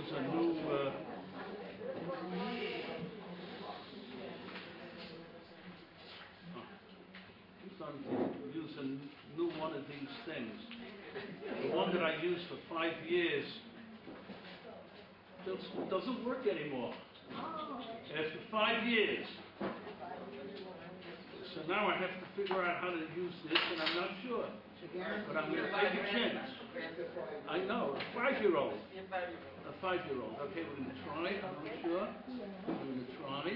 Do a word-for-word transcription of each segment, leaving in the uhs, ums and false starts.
use a new. Uh, starting to use a new one of these things. The one that I used for five years just doesn't work anymore. After five years. So now I have to figure out how to use this, and I'm not sure. But I'm going to take a chance. I know, a five-year-old. A five-year-old. Okay, we're going to try. I'm not sure. We're going to try.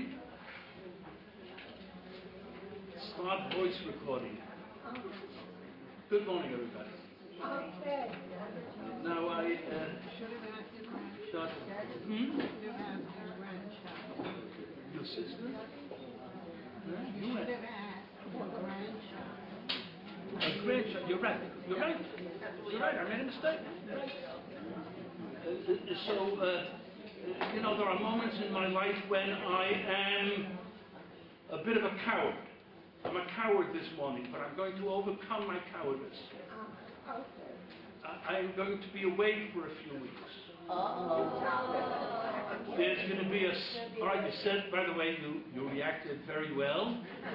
Start voice recording. Good morning, everybody. Okay. Now I uh, Should have asked your grandchild. start. Hmm? Should have asked your grandchild. Your sister? Huh? You Should went. have asked your grandchild. A grandchild. You're right. You're right. You're right. I made a mistake. You're right. Uh, uh, so, uh, uh, you know, there are moments in my life when I am a bit of a coward. I'm a coward this morning, but I'm going to overcome my cowardice. I am going to be away for a few weeks. There's going to be a. All right, you said, by the way, you, you reacted very well.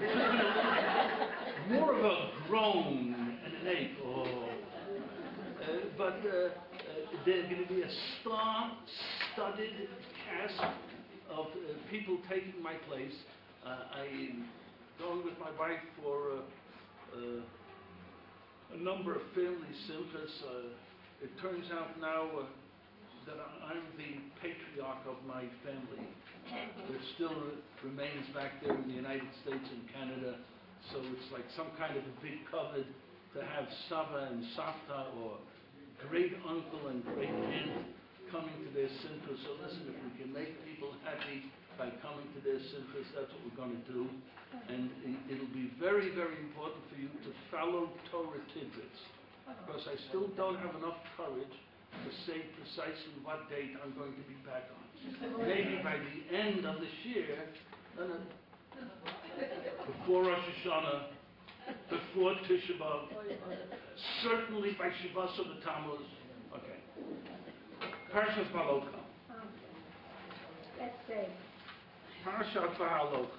More of a groan and an ache. Oh. Uh, but uh, uh, there's going to be a star-studded cast of uh, people taking my place. Uh, I'm going with my wife for uh, uh, a number of family simchas. Uh, it turns out now uh, that I'm the patriarch of my family. It still remains back there in the United States and Canada, so it's like some kind of a big covet to have Sava and Savta, or great uncle and great aunt coming to their simchas. So listen, if we can make people happy by coming to their simchas, that's what we're going to do. And it'll be very, very important for you to follow Torah tidbits, because I still don't have enough courage to say precisely what date I'm going to be back on. Maybe by the end of this year, no, no, before Rosh Hashanah, before Tisha B'Av, certainly by Shavuos of the Tammuz. Okay. Parshas Balotcha. Let's say. Parashat Balotcha.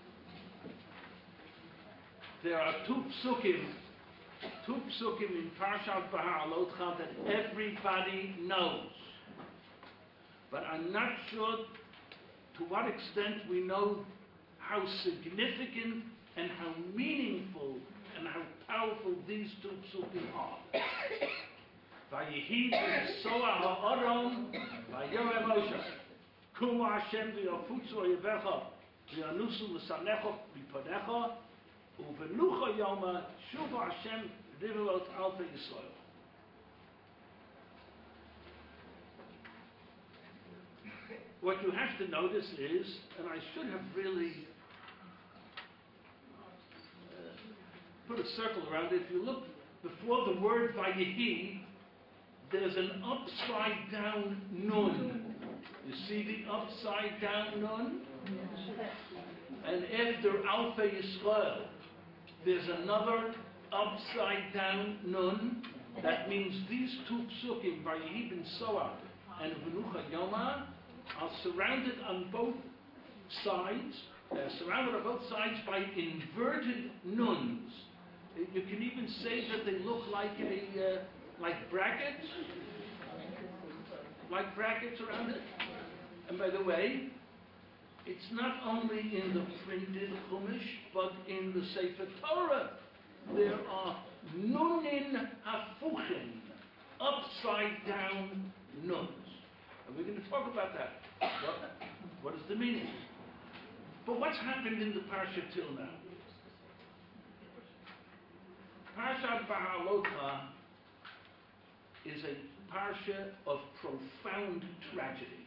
There are two psukim, two psukim in Parashat Balotcha that everybody knows. But I'm not sure to what extent we know how significant and how meaningful and how powerful these two psukim are. Vayehi b'Soah ha'aron vayoreh Moshe Kumo Hashem v'yafutzu oyevecha v'yanusu l'sanecha b'panecha uvenucha yoma shuva Hashem rivelot alpei Yisrael. What you have to notice is, and I should have really uh, put a circle around it. If you look before the word Vayehi, there's an upside down nun. You see the upside down nun? And after Alpei Yisrael, there's another upside down nun. That means these two psukim, Vayehi b'Soah and V'nucha Yoma, are surrounded on both sides. They're surrounded on both sides by inverted nuns. You can even say that they look like a uh, like brackets, like brackets around it. And by the way, it's not only in the printed Chumash, but in the Sefer Torah. There are nunin hafuchim, upside down nuns. And we're going to talk about that. What, what is the meaning? But what's happened in the Parsha till now? Parashat Ba'alotcha is a Parsha of profound tragedy.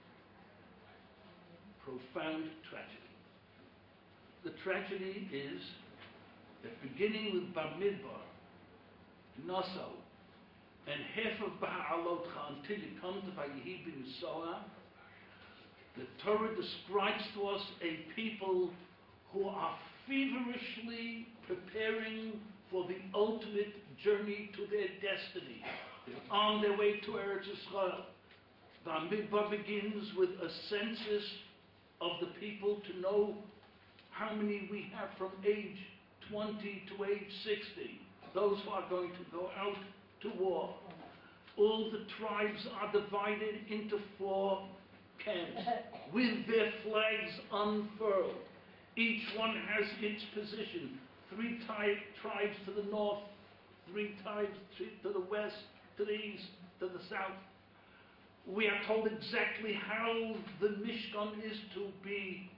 Profound tragedy. The tragedy is that beginning with Bamidbar, Naso, and half of Ba'alotcha until you come to Vayehi b'Soah, the Torah describes to us a people who are feverishly preparing for the ultimate journey to their destiny. They're on their way to Eretz Yisrael. Bamidbar begins with a census of the people to know how many we have from age twenty to age sixty, those who are going to go out to war. All the tribes are divided into four camps with their flags unfurled. Each one has its position. Three tri- tribes to the north, three tribes to the west, to the east, to the south. We are told exactly how the Mishkan is to be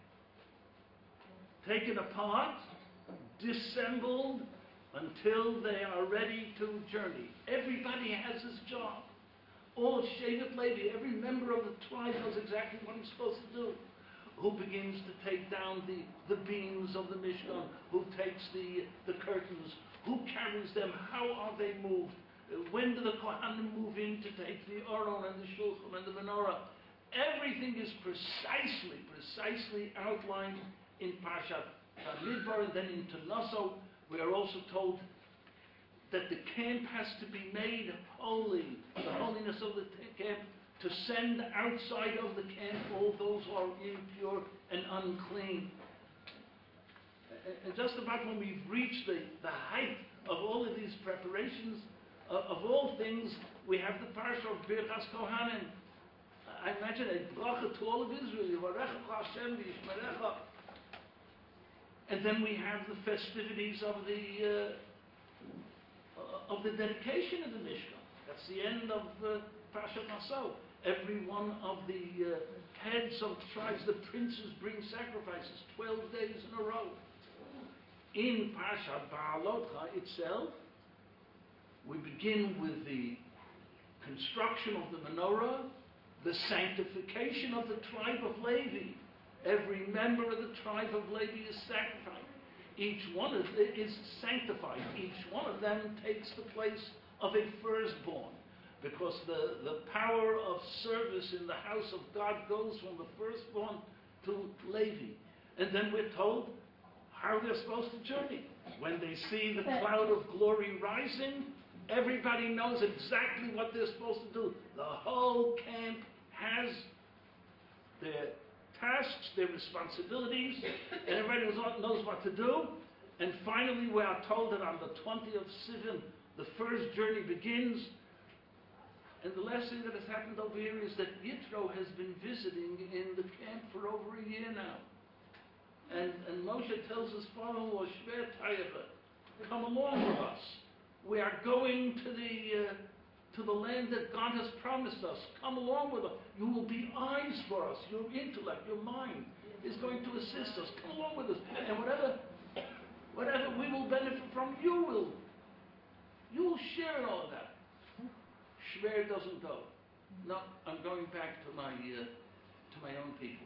taken apart, dissembled, until they are ready to journey. Everybody has his job. All Shevet Levi, every member of the tribe knows exactly what he's supposed to do. Who begins to take down the, the beams of the Mishkan? Who takes the, the curtains? Who carries them? How are they moved? When do the Kohanim move in to take the Aron and the Shulchan and the Menorah? Everything is precisely, precisely outlined in Parshat Bamidbar, and then in Tanaso. We are also told that the camp has to be made holy, the holiness of the t- camp, to send outside of the camp all those who are impure and unclean. And just about when we've reached the, the height of all of these preparations, uh, of all things, we have the parsha of Birchas Kohanim. I imagine a bracha to all of Israel, Yivarecha Hashem v'yishmerecha. And then we have the festivities of the uh, of the dedication of the Mishkan. That's the end of uh, Parshat Naso. Every one of the uh, heads of tribes, the princes, bring sacrifices twelve days in a row. In Parshat Ba'alotcha itself, we begin with the construction of the menorah, the sanctification of the tribe of Levi. Every member of the tribe of Levi is sanctified. Each one is, is sanctified. Each one of them takes the place of a firstborn, because the, the power of service in the house of God goes from the firstborn to Levi. And then we're told how they're supposed to journey. When they see the cloud of glory rising, everybody knows exactly what they're supposed to do. The whole camp has their tasks, their responsibilities, and everybody knows what to do. And finally, we are told that on the twentieth of Sivan, the first journey begins. And the last thing that has happened over here is that Yitro has been visiting in the camp for over a year now. And, and Moshe tells his father-in-law, Shver Tayeva, come along with us. We are going to the uh, to the land that God has promised us. Come along with us. You will be eyes for us. Your intellect, your mind is going to assist us. Come along with us. And whatever whatever we will benefit from, you will. You will share in all of that. Shver doesn't go. No, I'm going back to my uh, to my own people.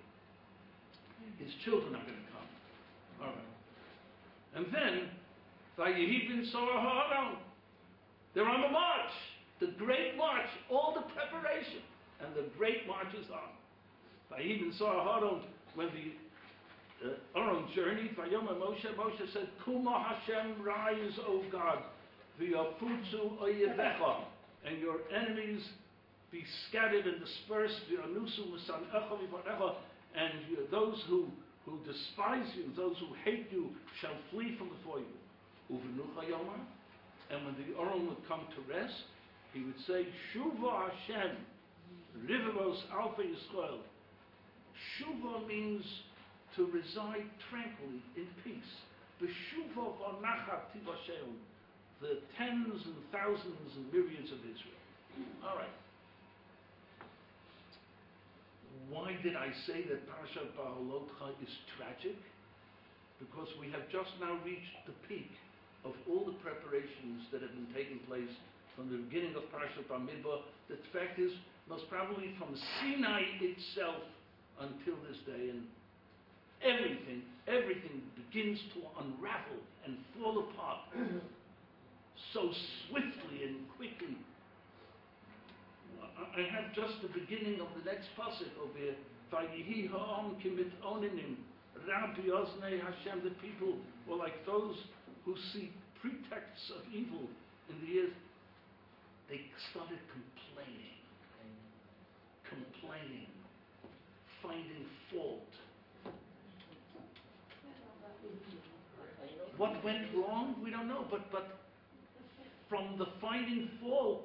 His children are going to come. All right. And then, Vayehi bin Soraharon. They're on the march. The great march. All the preparation. And the great march is on. Vayehi bin Soraharon, when the uh, Aaron journeyed, Vayoma Moshe, Moshe said, Kuma Hashem, rise, O God, v'yafutzu oyevecha, and your enemies be scattered and dispersed, v'yanusu m'sanecha v'varecha, and you, those who, who despise you, those who hate you, shall flee from before you. Uvenucha Yomar, and when the Aaron would come to rest, he would say, Shuva Hashem, Rivavos Alpha Yisrael. Shuva means to reside tranquilly, in peace. B'shuva v'nachat tivashem, the tens and thousands and myriads of Israel. All right. Why did I say that Parashat Ba'alotcha is tragic? Because we have just now reached the peak of all the preparations that have been taking place from the beginning of Parashat Bamidbar. The fact is, most probably from Sinai itself until this day, and everything, everything begins to unravel and fall apart so swiftly and quickly. I have just the beginning of the next pasuk over here. Vayihi ha'am kimit oninim, Rabbi Oznei Hashem. The people were like those who see pretexts of evil in the ears. They started complaining, complaining, finding fault. What went wrong? We don't know, but but from the finding fault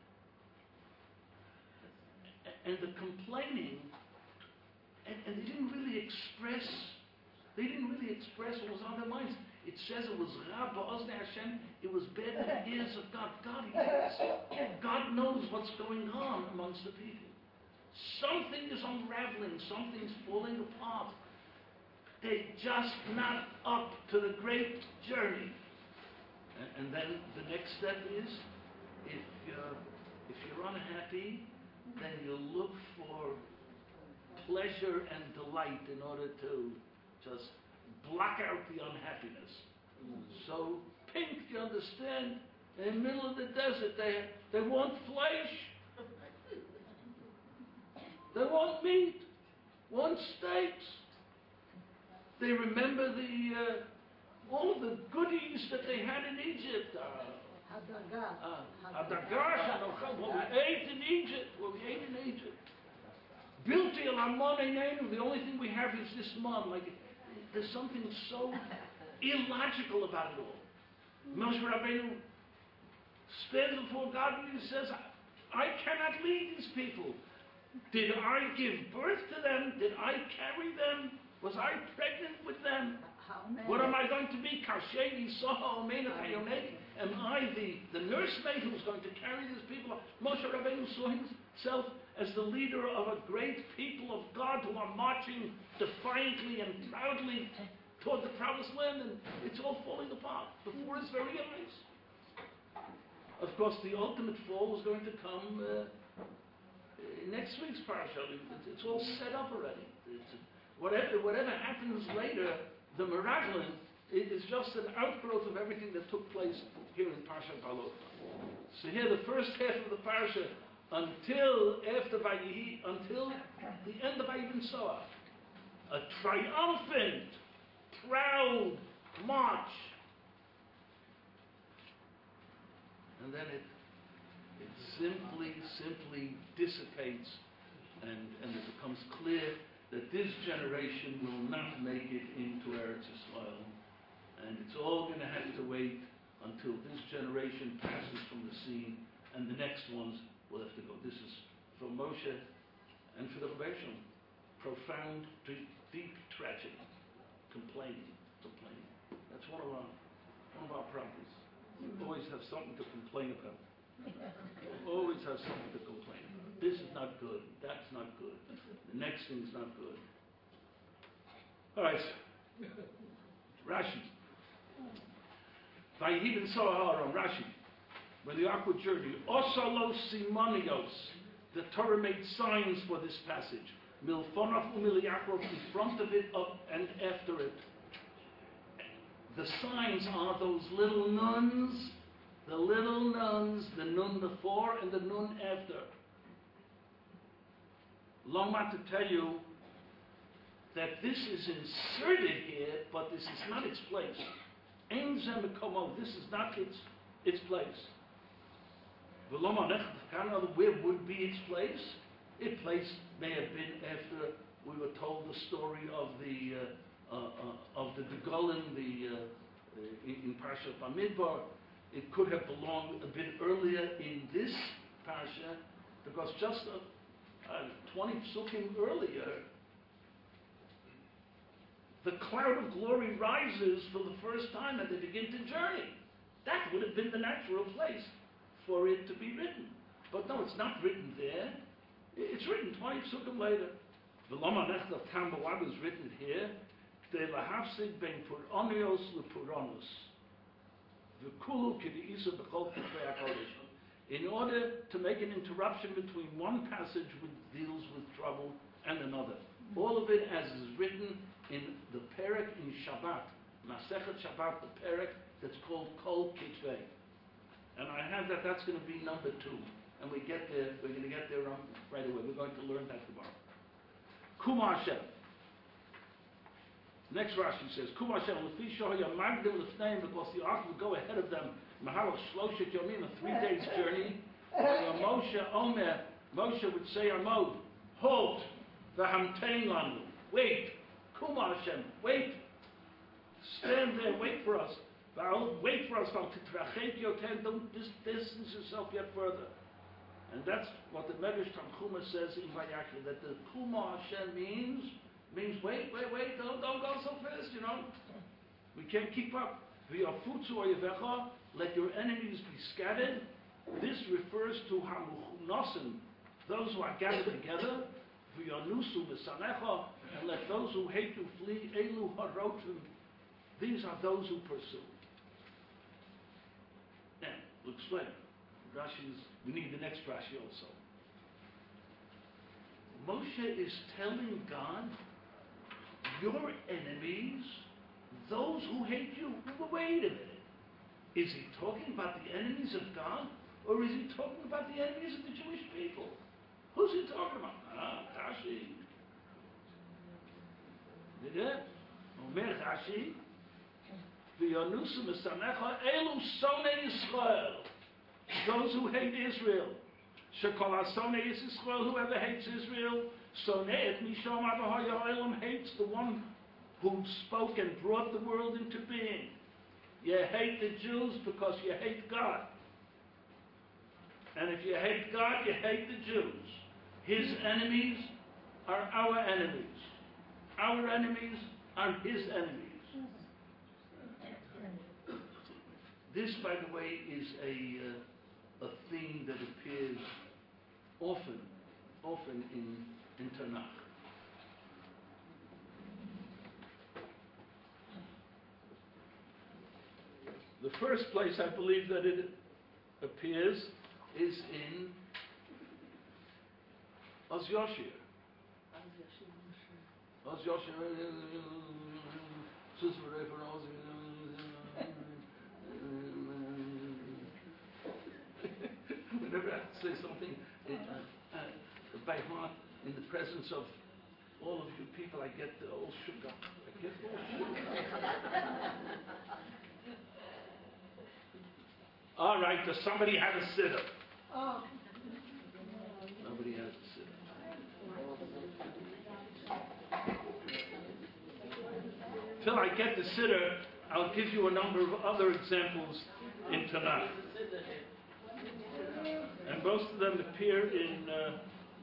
and the complaining, and, and they didn't really express, they didn't really express what was on their minds. It says it was Ra ba'ozne Hashem, it was bad in the ears of God. God hears. God knows what's going on amongst the people. Something is unraveling, something's falling apart. They're just not up to the great journey. And, and then the next step is, if you're, if you're unhappy, then you look for pleasure and delight in order to just block out the unhappiness. So pink, you understand, in the middle of the desert, they, they want flesh. They want meat, want steaks. They remember the uh, all the goodies that they had in Egypt. Uh, Hadagas, what we ate in Egypt, what we ate in Egypt. Bilti al-Amon Einenu, the only thing we have is this mom. Like, there's something so illogical about it all. Moshe Rabbeinu stands before God and he says, I cannot lead these people. Did I give birth to them? Did I carry them? Was I pregnant with them? What am I going to be? Am I the, the nursemaid who's going to carry these people? Moshe Rabbeinu saw himself as the leader of a great people of God who are marching defiantly and proudly toward the promised land, and it's all falling apart before his very eyes. Of course, the ultimate fall was going to come uh, next week's parasha. It's, it's all set up already. It's, whatever, whatever happens later, the Meraglim is just an outgrowth of everything that took place here in Parshat Balot. So here, the first half of the parasha, until after Vayihi, until the end of Vayiv Soach, a triumphant, proud march, and then it it simply, simply dissipates, and and it becomes clear that this generation will not make it into Eretz Yisrael, and it's all going to have to wait until this generation passes from the scene, and the next ones will have to go. This is for Moshe and for the Rebbeinu. Profound, deep, deep tragedy. Complaining, complaining. That's one of our, one of our problems. We always have something to complain about. We always have something to complain about. This is not good. That's not good. The next thing's not good. All right. Rashi. Vayihi Soach on Rashi. When the awkward journey, Osalo Simonios, the Torah made signs for this passage. Milfonach umiliakov, in front of it, up and after it. The signs are those little nuns, the little nuns, the nun before and the nun after. Longma to tell you that this is inserted here, but this is not its place. Ein Zemikomo, this is not its its place. Where would be its place? Its place may have been after we were told the story of the uh, uh, uh, of the Degolim, the uh, in, in Parshat Bamidbar. It could have belonged a bit earlier in this parsha, because just uh, uh, twenty psukim earlier, the cloud of glory rises for the first time and they begin to journey. That would have been the natural place for it to be written. But no, it's not written there. It's written twenty psukim later. The Lama Nechta Tambawad is written here. De lahafsig ben puronios lepuronos. V'kulu k'di'isa b'chol k'tvei HaKodesh. In order to make an interruption between one passage which deals with trouble and another. All of it as is written in the Perek in Shabbat. Masechet Shabbat, the Perek that's called Kol Kitvei. And I have that, that's going to be number two. And we get there, we're going to get there um, right away. We're going to learn that tomorrow. Kuma Hashem. Next Rashi says, Kuma Hashem, Lefi Shohaya Magdim Lefneim, because the ark would go ahead of them, Mahalach Shloshet Yomim, a three days journey. Moshe Omer, Moshe would say Amod, Halt. V'hamtein lanu. Wait. Kuma Hashem. Wait. Stand there. Wait for us. V'al- Wait for us. V'al titrachet yoter. Don't dis- distance yourself yet further. And that's what the Medrash Tanchuma says in Vayakhel, that the Kuma Hashem means, means wait, wait, wait, don't, don't go so fast, you know. We can't keep up. V'yafutzu oyevecha, let your enemies be scattered. This refers to hamuchunasim, those who are gathered together. V'yanusu misanecha, and let those who hate you flee. Elu harotim, these are those who pursue. Now, we'll explain. Rashi's, we need the next Rashi also. Moshe is telling God, your enemies, those who hate you. Well, wait a minute. Is he talking about the enemies of God? Or is he talking about the enemies of the Jewish people? Who's he talking about? Ah, Rashi. Yeah? Omer Rashi. V'yanusu misanecha elu sonei Yisrael. Those who hate Israel. Shekol HaSonei is Israel, whoever hates Israel. Sonei et misham adahar ha'olam, hates the one who spoke and brought the world into being. You hate the Jews because you hate God. And if you hate God, you hate the Jews. His enemies are our enemies. Our enemies are his enemies. This, by the way, is a, uh, a theme that appears often, often in, in Tanakh. The first place I believe that it appears is in Oz Yoshir. Oz Yoshir. Whenever I say something it, uh, uh, by heart in the presence of all of you people, I get all shook up. I get all shook up. All right, does somebody have a sitter? Oh. Nobody has a sitter. Till I get the sitter, I'll give you a number of other examples in Tanakh. And most of them appear in... Uh,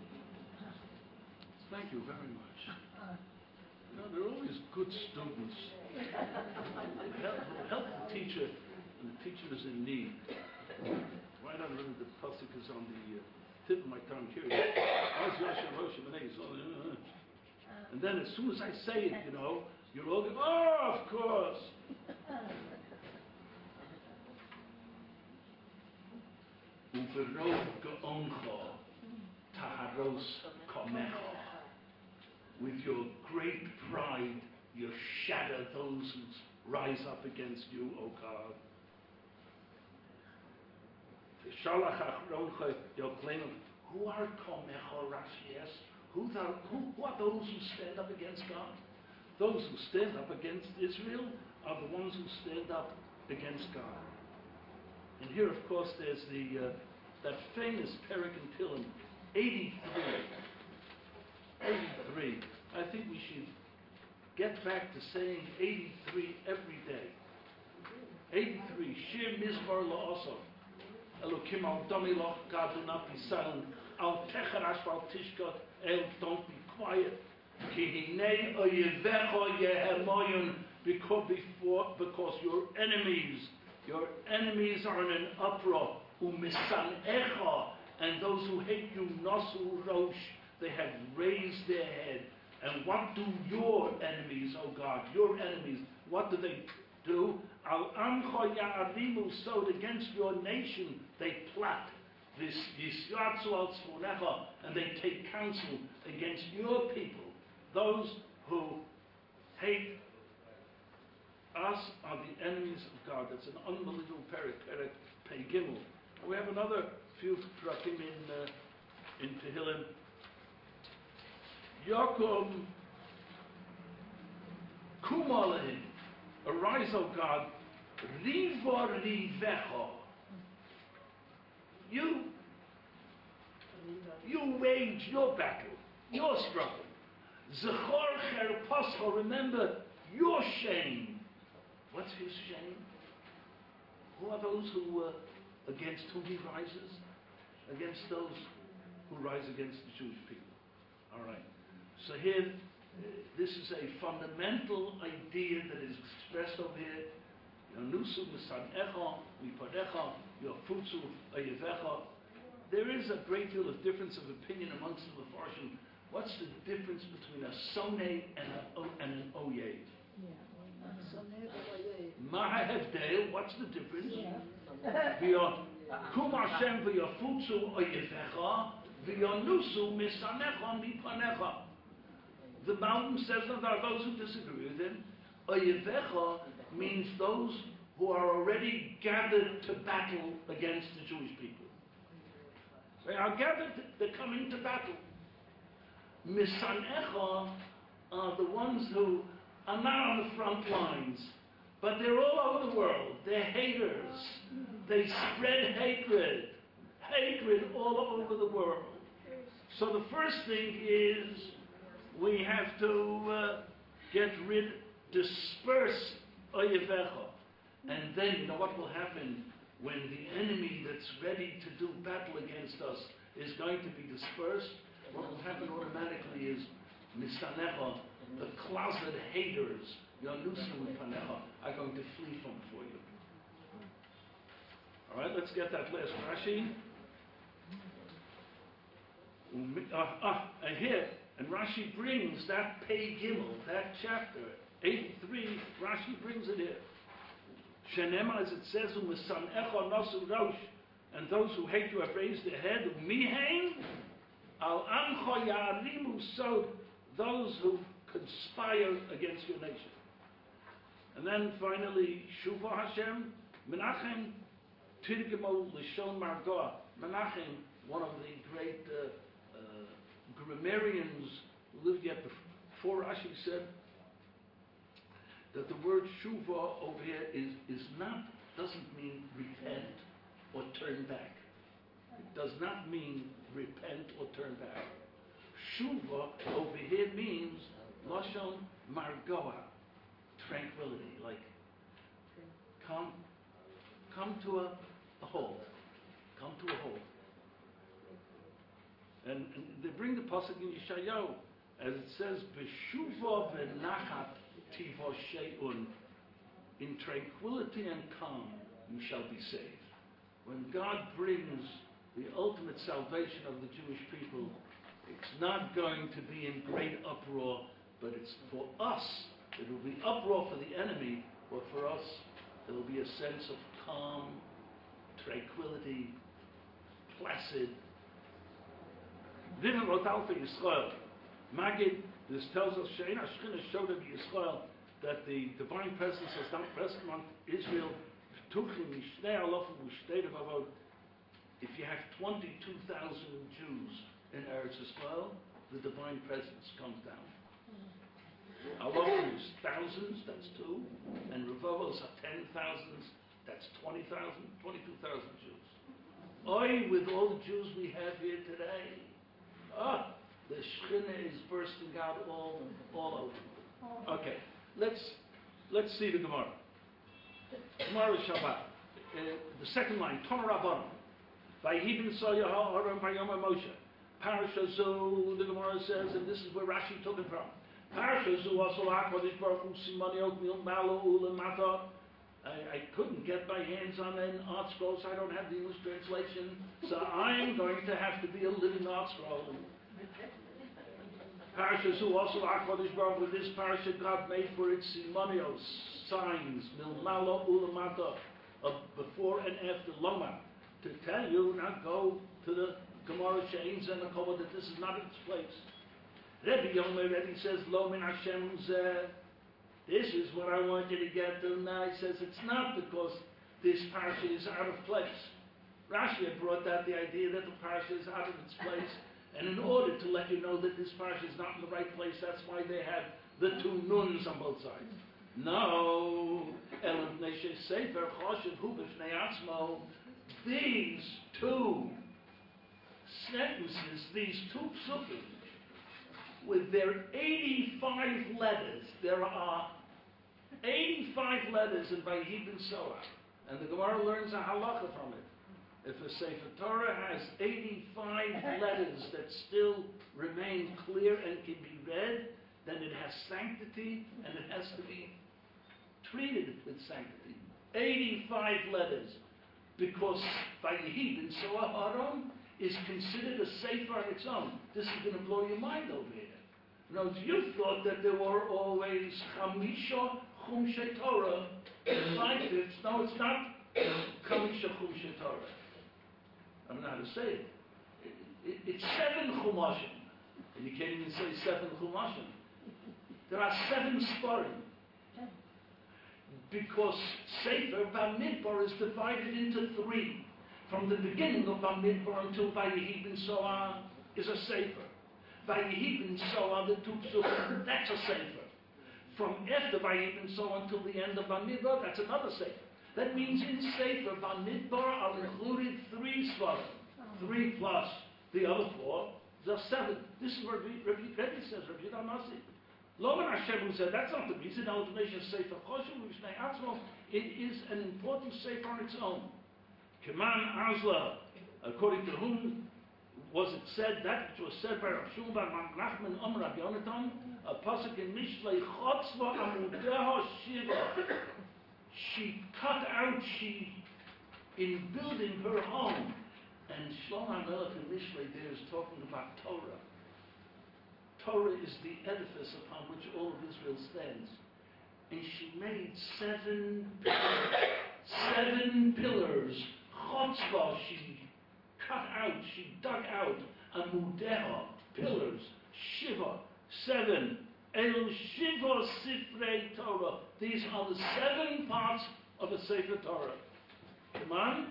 thank you very much. No, they're always good students. Help, help the teacher, and the teacher is in need. Why not remember the pasuk is on the uh, tip of my tongue here. And then as soon as I say it, you know, you're all going, oh, of course. Uberov ge'oncho taharos komecho. With your great pride, you shatter those who rise up against you, O God. V'shalach achroncha yokleinu. Who are komecho, Rashi asks? Who, who, who are those who stand up against God? Those who stand up against Israel are the ones who stand up against God. And here, of course, there's the uh, that famous Perek in Tehillim, eighty-three. eighty-three. I think we should get back to saying eighty-three every day. eighty-three. Shir Mizmor La'osov. Elokim al Domiloch, God, do not be silent. Al Techarash Val Tishkot, El, don't be quiet. Ki hinei oyevecho yehemoyun, because before, because your enemies, your enemies are in an uproar. Umisanecha, and those who hate you, Nasu Rosh, they have raised their head. And what do your enemies, oh God, your enemies, what do they do? Al amcho ya'arimu, so against your nation they plot. This yisyatzu al tzvonecha, and they take counsel against your people. Those who hate us are the enemies of God. That's an unbelievable Perek, Perek Pei Gimel. We have another few prakim in uh, in Tehillim. Yakum Kumalahim, arise, O God, Rivor Rivecho. You, you wage your battle. your struggle. Zechor cherpascha, remember your shame. What's his shame? Who are those who, uh, against whom he rises? Against those who rise against the Jewish people. All right. So here, uh, this is a fundamental idea that is expressed over here. Yonusu misanecha, mipadecha, yofutsu ayevecha. There is a great deal of difference of opinion amongst the Mefarshim. What's the difference between a sonne and, a, and an oyed? Mahahevdale, what's the difference? Kum Hashem v'yafutsu oyevecha v'yonusu misanecha mipanecha. The mountain says that there are those who disagree with him. Oyevecha means those who are already gathered to battle against the Jewish people. They are gathered, they're coming to battle. Misanecha are the ones who are not on the front lines, but they're all over the world. They're haters. They spread hatred. Hatred all over the world. So the first thing is we have to uh, get rid, disperse Oyevecha. And then, you know what will happen when the enemy that's ready to do battle against us is going to be dispersed? What will happen automatically is Misanecha, the closet haters, Yonusu Panecha, are going to flee from before you. All right, let's get that last Rashi. Ah, ah, and here, and Rashi brings that Pei Gimel, that chapter, eighty-three, Rashi brings it here. Shenema, as it says, U'misanecha nasu rosh, and those who hate you have raised their head, U'mihein, al amcho ya'arimu sod, those who conspire against your nation. And then finally, Shuva Hashem, Menachem, Tirgemo Lishon Margoa. Menachem, one of the great uh, uh, grammarians who lived yet before Rashi, said that the word Shuva over here is, is not, doesn't mean repent or turn back. It does not mean repent or turn back. Shuva over here means Lashon Margoa, tranquility, like come, come to a, a halt, come to a halt. And, and they bring the pasuk in Yeshayahu, as it says, "B'shuva v'nachat tivo she'un." In tranquility and calm, you shall be saved. When God brings the ultimate salvation of the Jewish people, it's not going to be in great uproar, but it's for us. It will be uproar for the enemy, but for us, there will be a sense of calm, tranquility, placid. Viven rotal for Yisrael. Magid, this tells us, Shein Hashchina showed of Yisrael, that the divine presence has not rested on Israel. If you have twenty-two thousand Jews in Eretz Yisrael, the divine presence comes down. Alone is thousands, that's two, and Revavos are ten thousands, that's twenty thousand, twenty-two thousand Jews. Oi, with all the Jews we have here today, ah, the Shekhinah is bursting out all, all over. Okay, let's let's see the Gemara. Gemara Shabbat. Uh, the second line, Tomer Rabbanon. Vayibin Soyaha Aram Vayoma Moshe. Parasha Zu, the Gemara says, and this is where Rashi took it from. Parasha Zu also HaKadosh Baruch Hu Simoni Okmil Malo Ulamata. I couldn't get my hands on an art scroll, so I don't have the English translation. So I'm going to have to be a living art scroll. Parasha Zu also HaKadosh Baruch Hu. This parasha God made for its simonios, signs, Milmalo Ulamata, of before and after Loma, to tell you not go to the Gemara chains and the Kova that this is not its place. Rebbe Yomer Rebbe says, Lo min Hashem zeh. This is what I want you to get to. Now he says it's not because this parasha is out of place. Rashi had brought out the idea that the parasha is out of its place, and in order to let you know that this parasha is not in the right place, that's why they have the two nuns on both sides. No, Elam Neshe Sefer Choshev Hu B'Fnei Atzmo. These two sentences, these two psukim, with their eighty-five letters. There are eighty-five letters in Vayhi ben Soach, and the Gemara learns a halacha from it. If a Sefer Torah has eighty-five letters that still remain clear and can be read, then it has sanctity and it has to be treated with sanctity. eighty-five letters, because Vayhi ben Soach Haron is considered a sefer on its own. This is going to blow your mind over here. Now, you thought that there were always Chamisha Chumshei Torah, five-fifths. No, it's not Chamisha Chumshei Torah. I don't know how to say it. It, it it's seven Chumashim. And you can't even say seven Chumashim. There are seven Sfarim. Because Sefer Bamidbar is divided into three. From the beginning of Bamidbar until Vayhi ben Soach is a Sefer. Vayhi ben Soach, the two psukim, that's a Sefer. From after Vayhi ben Soach until the end of Bamidbar, that's another Sefer. That means in Sefer Bamidbar are included three Svarim. Three plus the other four, the seven. This is what Rabbi says, Rabbi Yehuda Nasi. Loman Hashem who said, that's not the reason, Sefer Choshev, it is an important Sefer on its own. Keman Azla, according to whom was it said, that which was said by Rav Shmuel bar Nachman Omer Rabbi Yonatan, a pasuk in Mishlei Chotzva Amudeha Shiva. She cut out, she, in building her home, and Shlomo HaMelech in Mishlei there is talking about Torah. Torah is the edifice upon which all of Israel stands. And she made seven pillars, seven pillars. Chotzvah, she cut out, she dug out. Amudeha, pillars. Shiva, seven. El Shiva Sifrei Torah. These are the seven parts of a Sefer Torah. Come on.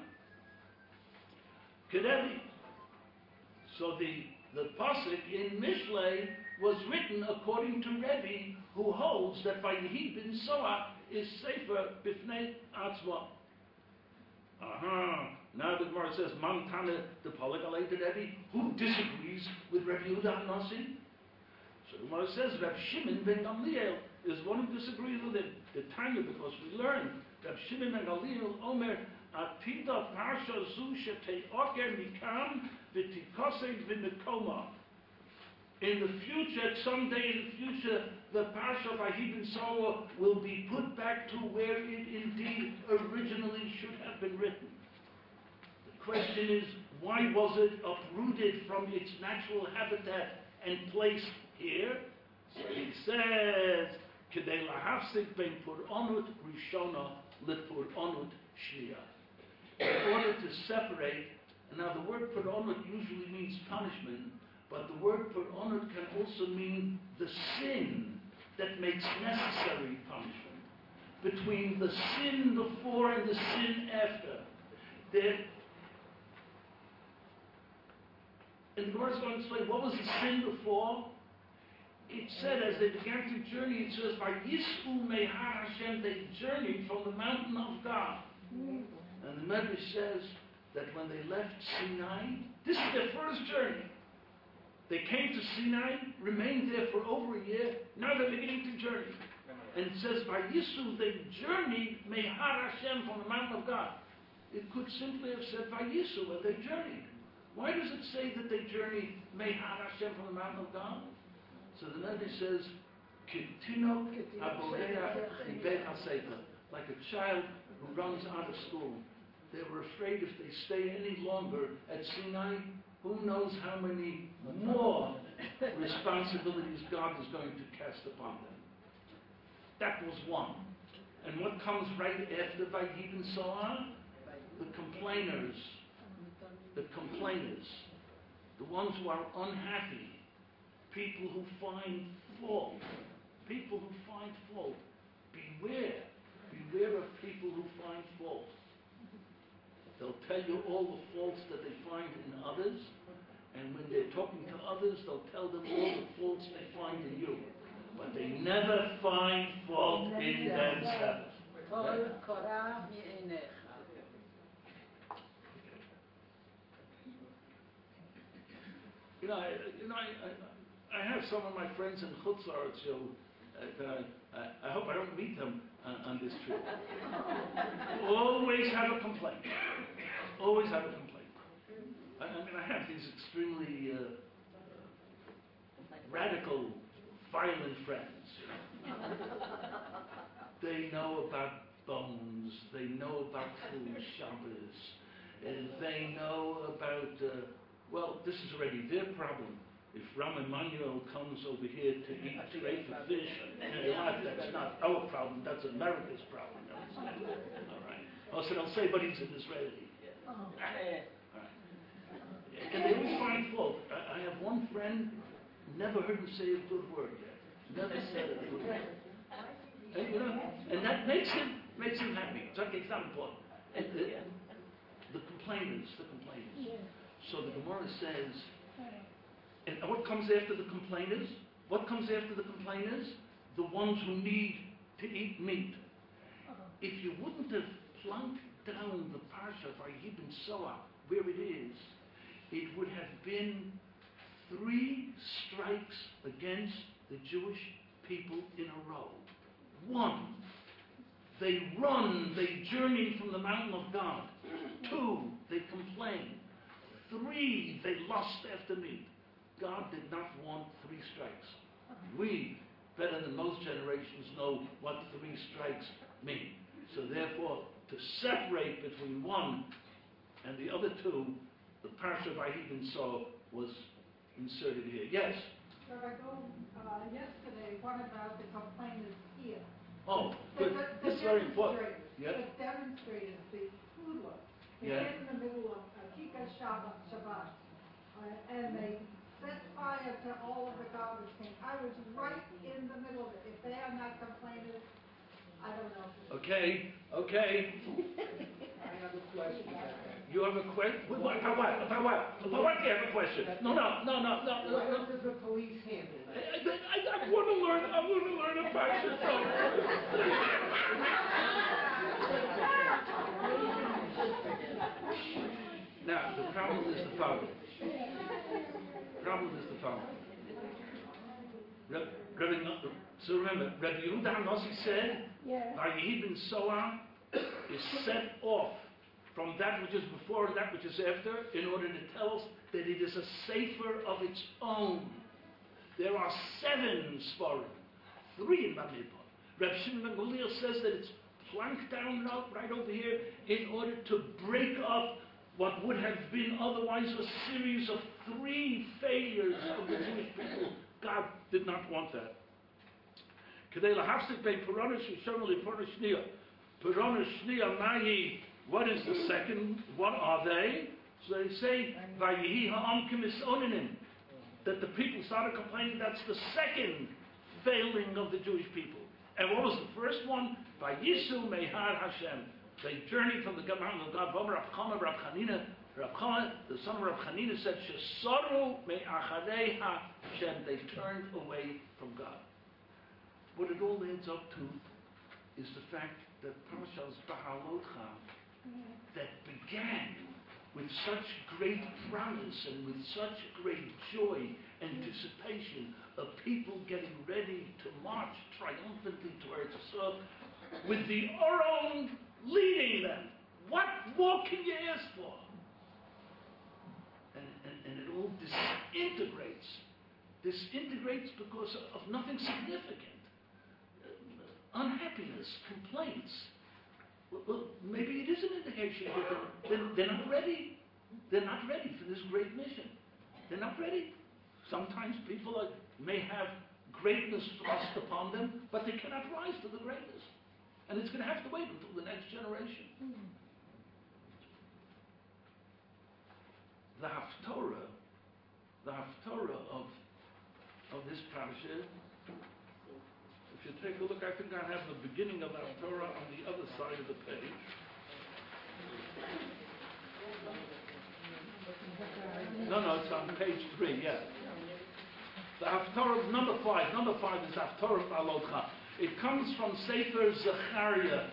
Kedevi. So the, the pasuk in Mishlei was written according to Rebbe, who holds that Vayhi ben Soach is Sefer Bifnei Atzma. Aha. Now the Gemara says, Man Tana the Polik Alei the Rebbe, who disagrees with Rabbi Yehuda Nasi? So the Gemara says, Rav Shimon ben Gamliel is one who disagrees with it. The Tanya, because we learn, Rav Shimon ben Gamliel Omer, Atida Parsha Zu Shetei Oker Mikam V'tikosei V'Mekoma. In the future, someday in the future, the Parsha of Vayhi ben Soach will be put back to where it indeed originally should have been written. The question is, why was it uprooted from its natural habitat and placed here? So it says, Kedei lahafsik ben Pur'onut Rishona lePur'onut Shniya. In order to separate, and now the word Pur'onut usually means punishment, but the word Pur'onut can also mean the sin that makes necessary punishment. Between the sin before and the sin after. There, and the Gemara is going to explain what was the sin before. It said as they began to journey, it says, by Yis'u Mehar Hashem, they journeyed from the mountain of God. Mm. And the Medrash says that when they left Sinai, this is their first journey. They came to Sinai, remained there for over a year, now they're beginning to journey. And it says, by Yis'u, they journeyed Mehar Hashem from the mountain of God. It could simply have said, by Yis'u, and they journeyed. Why does it say that they journeyed Mehar Hashem from the mountain of God? So the Medrash says, Kitino Aboreya Chibei HaSefer, like a child who runs out of school. They were afraid if they stay any longer at Sinai, who knows how many more responsibilities God is going to cast upon them. That was one. And what comes right after Vayhi ben Soach? The complainers. The complainers. The ones who are unhappy. People who find fault. People who find fault. Beware. Beware of people who find fault. They'll tell you all the faults that they find in others, and when they're talking to others, they'll tell them all the faults they find in you. But they never find fault in themselves. You know, I, you know, I, I, I have some of my friends in Chutz La'aretz, you know, uh, that I, I hope I don't meet them on, on this trip. Always have a complaint. Always have a complaint. I, I mean, I have these extremely uh, radical, violent friends. You know. They know about bones. They know about Chilul Shabbos. And they know about, uh, well, this is already their problem. If Ram Emanuel comes over here to eat tray for fish, you know, that's not our problem, that's America's problem. You understand? All right. Also, they'll say, but he's an Israeli. All right. And they always find fault. I, I have one friend, never heard him say a good word yet. Never said a good word. And, you know, and that makes him makes him happy. It's okay, it's not important. And the, the complainers, the complainers. So the Gemara says, and what comes after the complainers? What comes after the complainers? The ones who need to eat meat. If you wouldn't have plunked down the parsha by Ibn Soah where it is, it would have been three strikes against the Jewish people in a row. One, they run, they journey from the mountain of God. Two, they complain. Three, they lust after meat. God did not want three strikes. We, better than most generations, know what three strikes mean. So therefore, to separate between one and the other two, the parsha by Ibn Soah was inserted here. Yes? So I go, uh, yesterday, what about the complainants here? Oh, The- good. the- the This is very important. demonstrators, Yep. The demonstrators, the foodless, they Yeah. get in the middle of uh, Kika Shabbat, Shabbat, uh, and they set fire to all of the garbage cans. I was right in the middle of it. If they are not complainers, I don't know. Okay, okay. I have a question about that. You have a question? What, about what? About what? About what do you have a question? No, no, no, no, no, no. Why no. does the police handle I, that? I, I want to learn, I want to learn about yourself. Now, the problem is the following. The problem is the following. Reb, Reb, so remember, Rabbi Yehuda HaNasi said, Vayehi ben Soah is set off from that which is before and that which is after in order to tell us that it is a sefer of its own. There are seven Svarim, three in Bamidbar. Reb Shimon ben Gamliel says that it's planked down right over here in order to break up what would have been otherwise a series of three failures of the Jewish people. God did not want that. Kedei lahafsik bein Purana Shishon lePurana Shniya. Purana Shniya Mahi. What is the second? What are they? So they say Vayehi ha'am k'misoninim. That the people started complaining. That's the second failing of the Jewish people. And what was the first one? Vayisu mehar Hashem. They journeyed from the mountain of God. V'omer Rav Chama, Rav Chanina, Rav Chama, the son of Rav Chanina, said, "Shesaru me'achadei Hashem." They turned away from God. What it all adds up to is the fact that Parashas Ba'alotcha, that began with such great promise and with such great joy, anticipation of people getting ready to march triumphantly towards Eretz, with the Aron leading them. What more can you ask for? And, and, and it all disintegrates. Disintegrates because of, of nothing significant. Uh, unhappiness, complaints. Well, well, maybe it is an indication that they're, they're, they're not ready. They're not ready for this great mission. They're not ready. Sometimes people are, may have greatness thrust upon them, but they cannot rise to the greatness. And it's going to have to wait until the next generation. Mm. The Haftorah, the Haftorah of, of this parasha, if you take a look, I think I have the beginning of the Haftorah on the other side of the page. No, no, it's on page three, yeah. The Haftorah, number five, number five is Haftorah Ba'alotcha. It comes from Sefer Zechariah.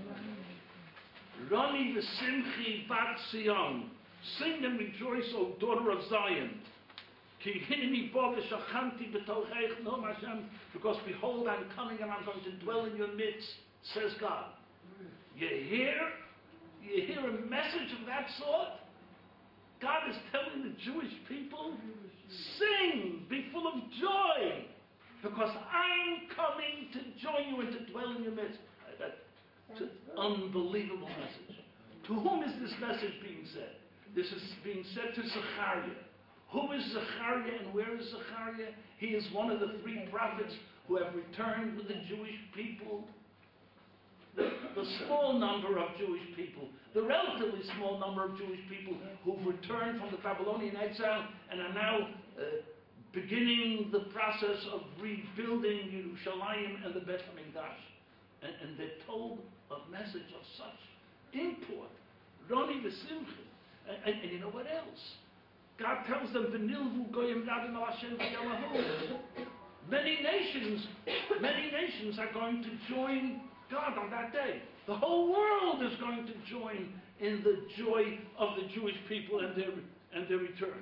Rani v'simchi bat Sion. Sing and rejoice, O daughter of Zion. Ki hineni bo v'shachanti b'tocheich nom Hashem, because behold, I'm coming and I'm going to dwell in your midst, says God. You hear? You hear a message of that sort? God is telling the Jewish people, sing, be full of joy, because I'm coming to join you and to dwell in your midst. That's an unbelievable message. To whom is this message being said? This is being said to Zechariah. Who is Zechariah and where is Zechariah? He is one of the three prophets who have returned with the Jewish people. The, the small number of Jewish people, the relatively small number of Jewish people who've returned from the Babylonian exile and are now uh, beginning the process of rebuilding Yerushalayim and the Beit HaMikdash. And, and they're told a message of such import. Roni v'simcha. And, and, and you know what else? God tells them, "V'nilvu goyim radim al Hashem v'yalahu." Many nations, many nations are going to join God on that day. The whole world is going to join in the joy of the Jewish people and their and their return.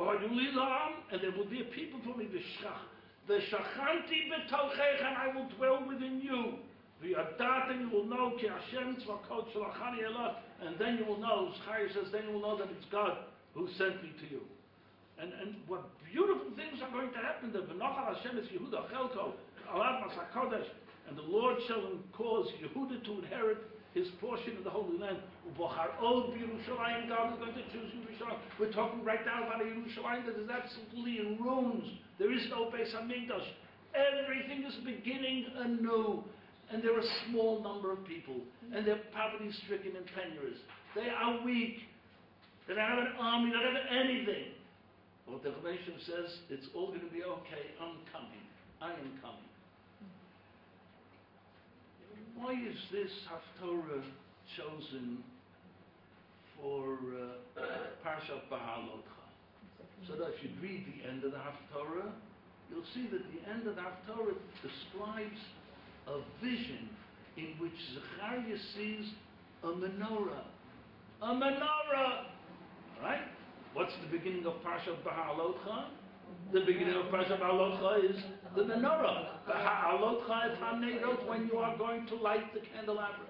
And there will be a people for me. V'shachanti b'tocheich, and I will dwell within you. V'yadat, and you will know ki Hashem tzvakot shalachani elach, and then you will know. Zechariah says, then you will know that it's God who sent me to you. And and what beautiful things are going to happen there. V'nochal Hashem es Yehuda chelko alav mas hakodesh. And the Lord shall cause Yehuda to inherit his portion of the Holy Land. Ubochar od Yerushalayim, God is going to choose Yerushalayim. We're talking right now about a Yerushalayim that is absolutely in ruins. There is no Beis HaMikdash. Everything is beginning anew. And there are a small number of people. And they're poverty-stricken and penurious. They are weak. They don't have an army. They don't have anything. Well, the Revelation says, it's all going to be okay. I'm coming. I am coming. Why is this Haftorah chosen for uh, Parshat Beha'alotcha? So that if you read the end of the Haftorah, you'll see that the end of the Haftorah describes a vision in which Zechariah sees a menorah. A menorah! Right? What's the beginning of Parshat Beha'alotcha? The beginning of Parshat Beha'alotcha is the menorah. Beha'alotcha et hanerot, when you are going to light the candelabra.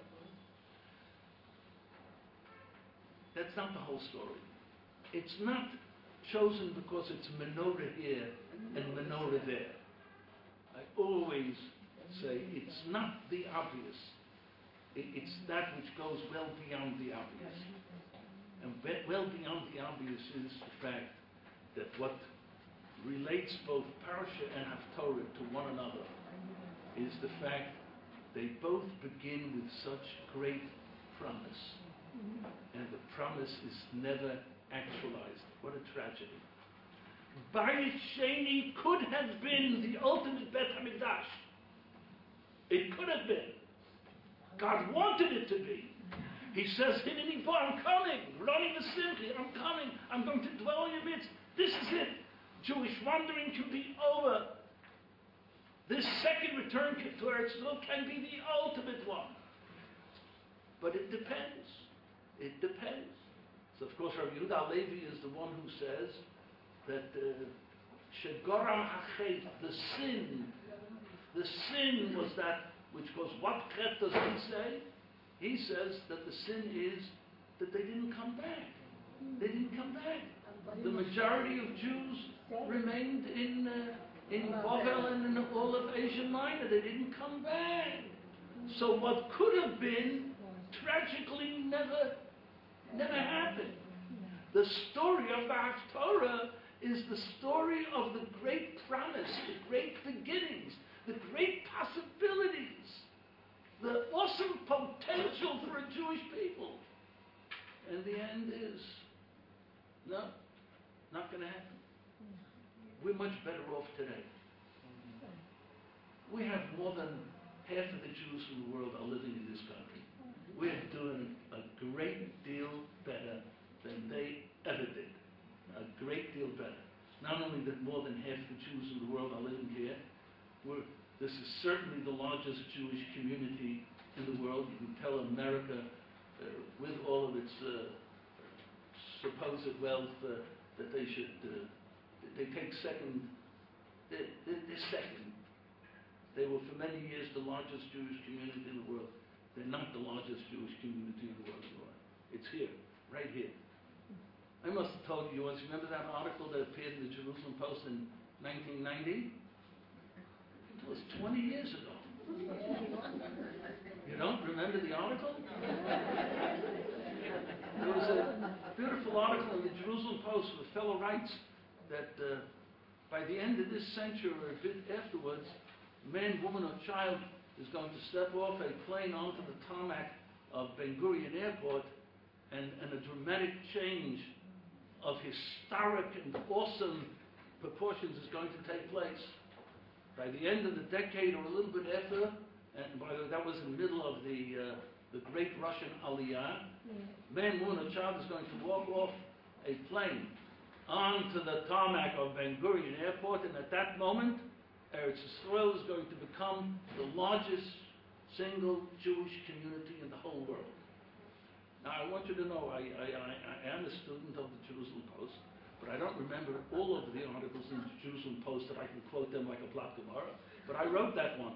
That's not the whole story. It's not chosen because it's menorah here and menorah there. I always say it's not the obvious. It, it's that which goes well beyond the obvious. And be- well beyond the obvious is the fact that what relates both Parsha and Haftorah to one another is the fact they both begin with such great promise. And the promise is never actualized. What a tragedy. Bayit Sheni could have been the ultimate Beit HaMikdash. It could have been. God wanted it to be. He says, Hineni bo, I'm coming. Roni v'simchi, I'm coming. I'm going to dwell in your midst. This is it. Jewish wandering can be over. This second return to Eretz Yisrael can be the ultimate one. But it depends. It depends. So of course Rabbi Yehuda Levi is the one who says that Shegoram Hachet, the sin, the sin was that which goes, what chet does he say? He says that the sin is that they didn't come back. They didn't come back. The majority of Jews remained in uh, in Bavel and in all of Asia Minor. They didn't come back. So what could have been tragically never never happened. The story of the Haftorah is the story of the great promise, the great beginnings, the great possibilities, the awesome potential for a Jewish people. And the end is, no, not going to happen. We're much better off today. We have more than half of the Jews in the world are living in this country. We're doing a great deal better than they ever did. A great deal better. Not only that more than half the Jews in the world are living here, we're, this is certainly the largest Jewish community in the world. You can tell America, uh, with all of its uh, supposed wealth, uh, that they should uh, they take second, they're, they're, they're second. They were for many years the largest Jewish community in the world. They're not the largest Jewish community in the world anymore. It's here, right here. I must have told you once, remember that article that appeared in the Jerusalem Post in nineteen ninety? It was twenty years ago. You don't remember the article? There was a beautiful article in the Jerusalem Post with fellow writes that uh, by the end of this century or a bit afterwards, man, woman, or child is going to step off a plane onto the tarmac of Ben Gurion Airport, and, and a dramatic change of historic and awesome proportions is going to take place. By the end of the decade or a little bit after, and by the way, that was in the middle of the, uh, the great Russian Aliyah, man, woman, or child is going to walk off a plane onto the tarmac of Ben Gurion Airport, and at that moment, Eretz Yisrael is going to become the largest single Jewish community in the whole world. Now, I want you to know, I, I, I, I am a student of the Jerusalem Post, but I don't remember all of the articles in the Jerusalem Post that I can quote them like a Plat Gemara, but I wrote that one.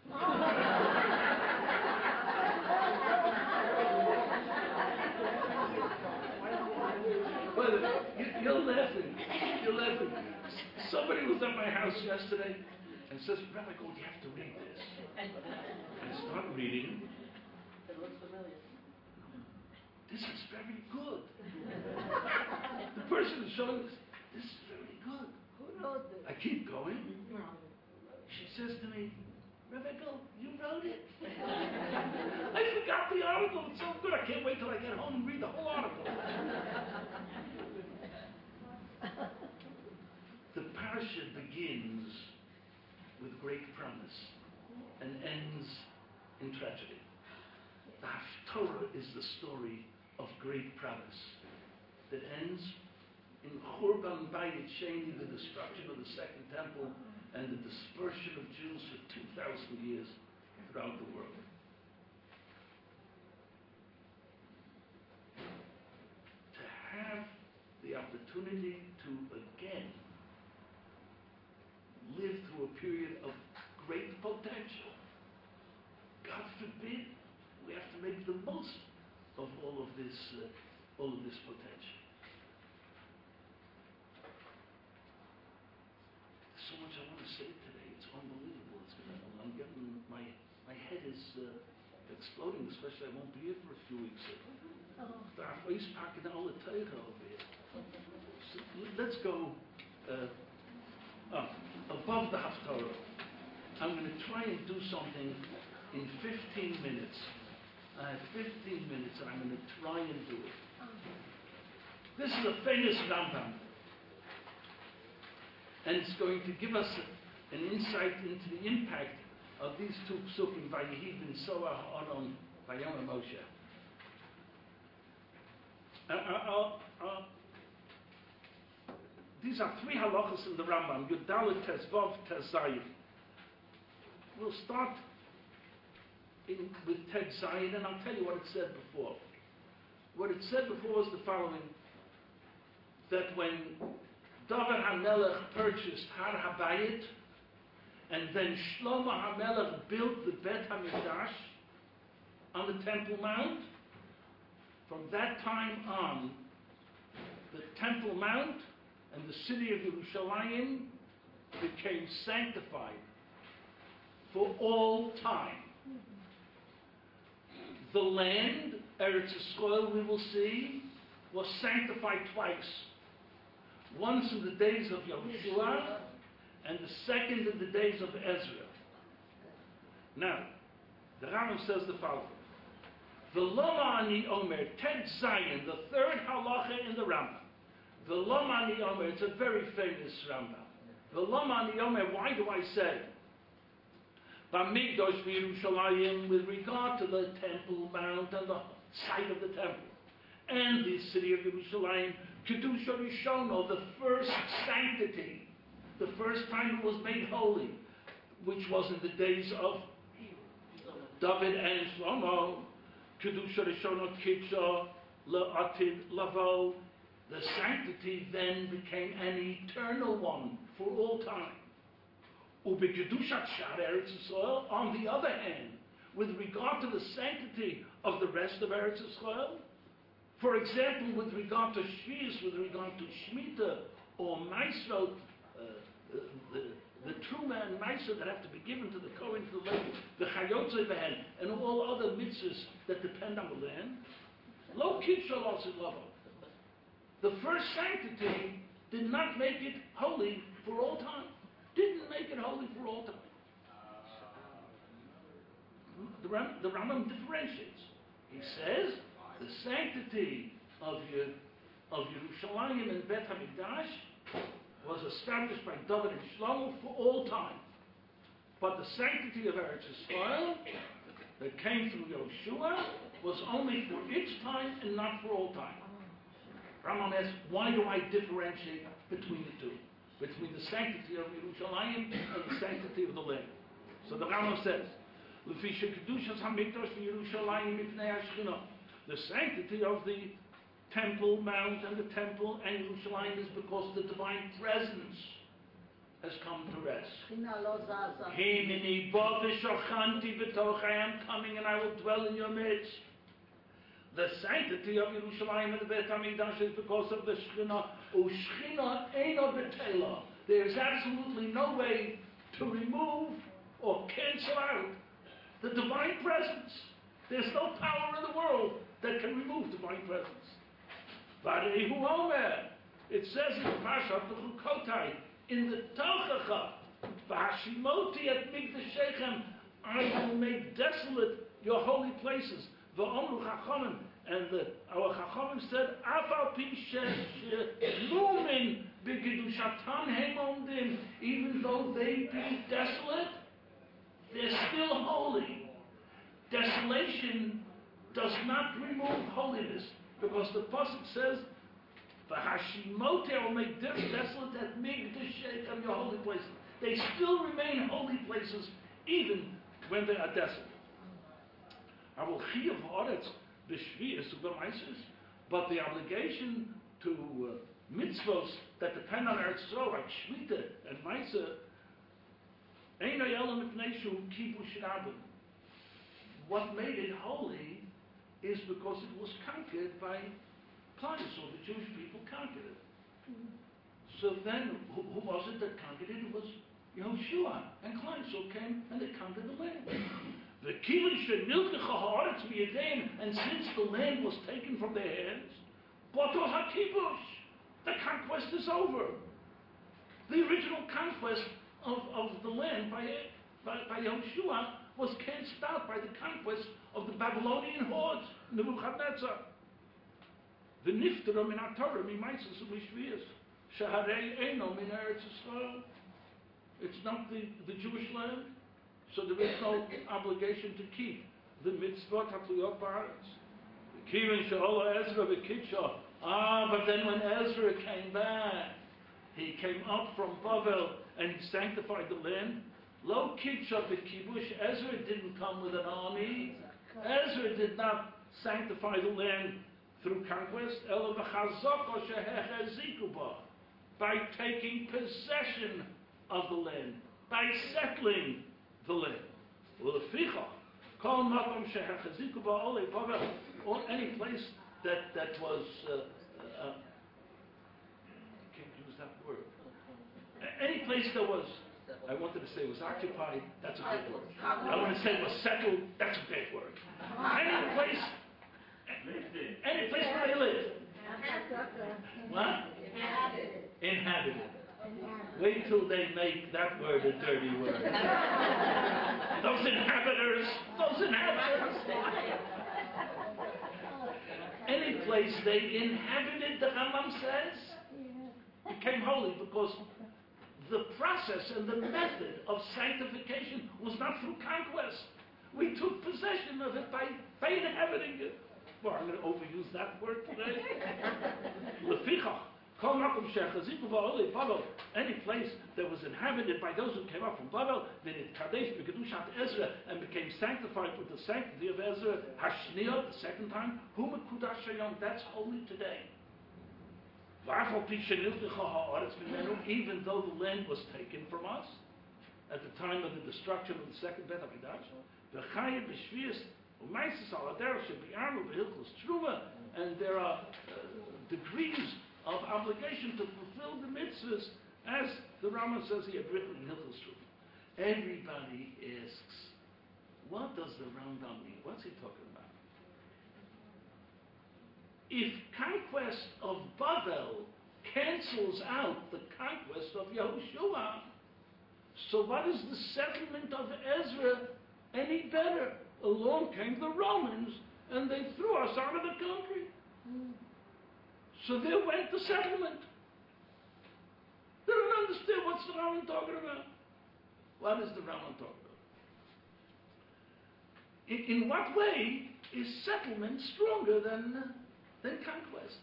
Well, you, you're laughing. You're laughing. Somebody was at my house yesterday and says, Rabbi Gold, you have to read this. I start reading. It looks familiar. This is very good. The person is showing this, this is very good. Who wrote this? I keep going. She says to me, Rabbi Gold, you wrote it. I forgot the article. It's so good. I can't wait till I get home and read the whole article. The parasha begins with great promise and ends in tragedy. The Haftorah is the story of great promise that ends in Churban Bayit Sheni, the destruction of the Second Temple and the dispersion of Jews for two thousand years throughout the world. To have the opportunity to again live through a period of great potential. God forbid we have to make the most of all of this, uh, all of this potential. There's so much I want to say today. It's unbelievable. It's gonna, I'm getting my my head is uh, exploding. Especially I won't be here for a few weeks. There are ice packing all the Torah over here. So let's go. Uh, Uh, above the Haftorah. I'm going to try and do something in fifteen minutes. I have fifteen minutes and I'm going to try and do it. This is a famous Rambam. And it's going to give us an insight into the impact of these two psukim, Vayehi ben Soah Aron Vayom Moshe. Uh, uh, uh, uh, These are three halachas in the Rambam, Yudalit Tezvav Tezayin. We'll start in, with Tezayin, and I'll tell you what it said before. What it said before was the following, that when David HaMelech purchased Har HaBayit, and then Shlomo HaMelech built the Bet HaMikdash on the Temple Mount, from that time on, the Temple Mount and the city of Yerushalayim became sanctified for all time. The land, Eretz Yisrael, we will see, was sanctified twice. Once in the days of Yahushua, and the second in the days of Ezra. Now, the Rambam says the following. V'loma ani omer, Ted Zion, the third halacha in the Rambam. V'loma ani omer, it's a very famous Rambam. V'loma ani omer, why do I say? B'migdosh v'Yerushalayim, with regard to the Temple Mount and the site of the temple, and the city of Yerushalayim, Kedusha Rishono, the first sanctity, the first time it was made holy, which was in the days of David and Shlomo, Kedusha Rishono Kitcha La'atid Lavo, the sanctity then became an eternal one for all time. Ubekidushat Shar Eretz Yisrael, on the other hand, with regard to the sanctity of the rest of Eretz Yisrael, for example, with regard to Shvius, with regard to Shemitah, or Maisrot, uh, the, the, the Truma and Maisa that have to be given to the Kohen, to the Levi, the Chayotze Behen, and all other mitzvahs that depend on the land, Lo Kitshal Lavo. The first sanctity did not make it holy for all time. Didn't make it holy for all time. The, Ram, the Rambam differentiates. He says the sanctity of, Ye, of Yerushalayim and Bet HaMikdash was established by David and Shlomo for all time. But the sanctity of Eretz Yisrael that came through Yoshua was only for its time and not for all time. Rambam asks, why do I differentiate between the two? Between the sanctity of Yerushalayim and the sanctity of the land. So the Rambam says, the sanctity of the temple mount and the temple and Yerushalayim is because the divine presence has come to rest. I am coming and I will dwell in your midst. The sanctity of Yerushalayim and the Beit HaMikdash is because of the Shekhinah. U'Shekhinah eino betela. There is absolutely no way to remove or cancel out the divine presence. There's no power in the world that can remove divine presence. Varehu Omer. It says in the Parsha of the Chukotai, in the Tochacha, V'hashimoti et Mikdashechem, I will make desolate your holy places. V'omru Chachamim, and the, our Chachamim said, Afal pi she'lumin b'kedushatam hem omdim, even though they be desolate, they're still holy. Desolation does not remove holiness, because the pasuk says, "V'hashimote will make desolate at Mikdashechem, your holy places." They still remain holy places, even when they are desolate. But the obligation to uh, mitzvos that depend on Eretz Yisrael, like Shemitah and Maisa, what made it holy is because it was conquered by Klal Yisrael. The Jewish people conquered it. So then, who, who was it that conquered it? It was Yehoshua. And Klal Yisrael came and they conquered the land. The and since the land was taken from their hands, the conquest is over. The original conquest of, of the land by, by, by Yehoshua was cancelled out by the conquest of the Babylonian hordes, Nebuchadnezzar. The Niftara min HaTorah mimaisus u'mishvius shaharei eino min Eretz Yisrael. It's not the, the Jewish land. So there is no obligation to keep the mitzvot hatluyot ba'aretz. Kirin she'ola Ezra v'kitsha. Ah, but then when Ezra came back, he came up from Bavel and he sanctified the land. Lo kitsha v'kibush. Ezra didn't come with an army. Ezra did not sanctify the land through conquest. Ela v'chazoko shehechezikuba. By taking possession of the land, by settling the land. Well, call makom shehachaziku ba'olei bavel, or any place that that was. Uh, uh, I can't use that word. Any place that was. I wanted to say was occupied. That's a good word. I want to say was settled. That's a bad word. Any place. Any place where they live. What? Inhabited. Wait till they make that word a dirty word. Those inhabitants, those inhabitants. Any place they inhabited, the Rambam says, became holy because the process and the method of sanctification was not through conquest. We took possession of it by, by inhabiting it. Well, I'm going to overuse that word today. Lefichach. Any place that was inhabited by those who came up from Babel, then it Kadesh B'Kedushat Ezra and became sanctified with the sanctity of Ezra, Hashniyah, the second time, Huma Kudash Hayom, that's holy today. Even though the land was taken from us at the time of the destruction of the second Beit HaMikdash, and there are uh, degrees of obligation to fulfill the mitzvahs, as the Rambam says here, written in Hilchos Truma. Everybody asks, what does the Rambam mean? What's he talking about? If conquest of Babel cancels out the conquest of Yehoshua, so what is the settlement of Ezra any better? Along came the Romans, and they threw us out of the country. So there went the settlement. They don't understand what's the Rambam talking about. What is the Rambam talking about? In, in what way is settlement stronger than, uh, than conquest?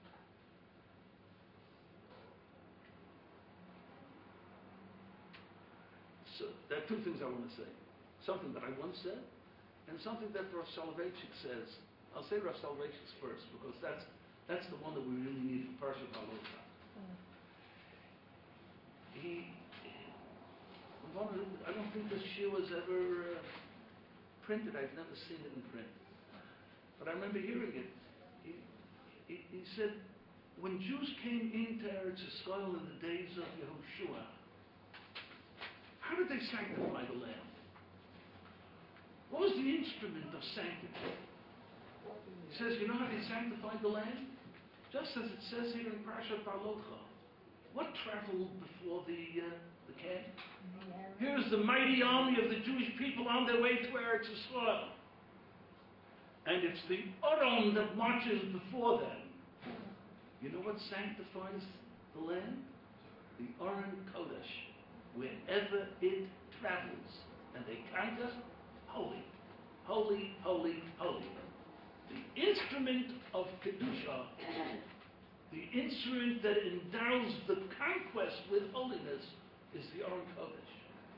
So there are two things I want to say. Something that I once said, and something that Rav Soloveitchik says. I'll say Rav Soloveitchik's first, because that's that's the one that we really need for Parshat Balota. He, one of the, I don't think this shiur was ever uh, printed. I've never seen it in print, but I remember hearing it. He, he, he said, when Jews came into Eretz Yisrael in the days of Yehoshua, how did they sanctify the land? What was the instrument of sanctity? He says, you know how they sanctified the land? Just as it says here in Parshat Balotcha. What traveled before the, uh, the camp? Here's the mighty army of the Jewish people on their way to Eretz Yisrael. And it's the Aron that marches before them. You know what sanctifies the land? The Aron Kodesh. Wherever it travels. And they count us holy, holy, holy, holy. The instrument of Kedusha, the instrument that endows the conquest with holiness, is the Aron Kodesh.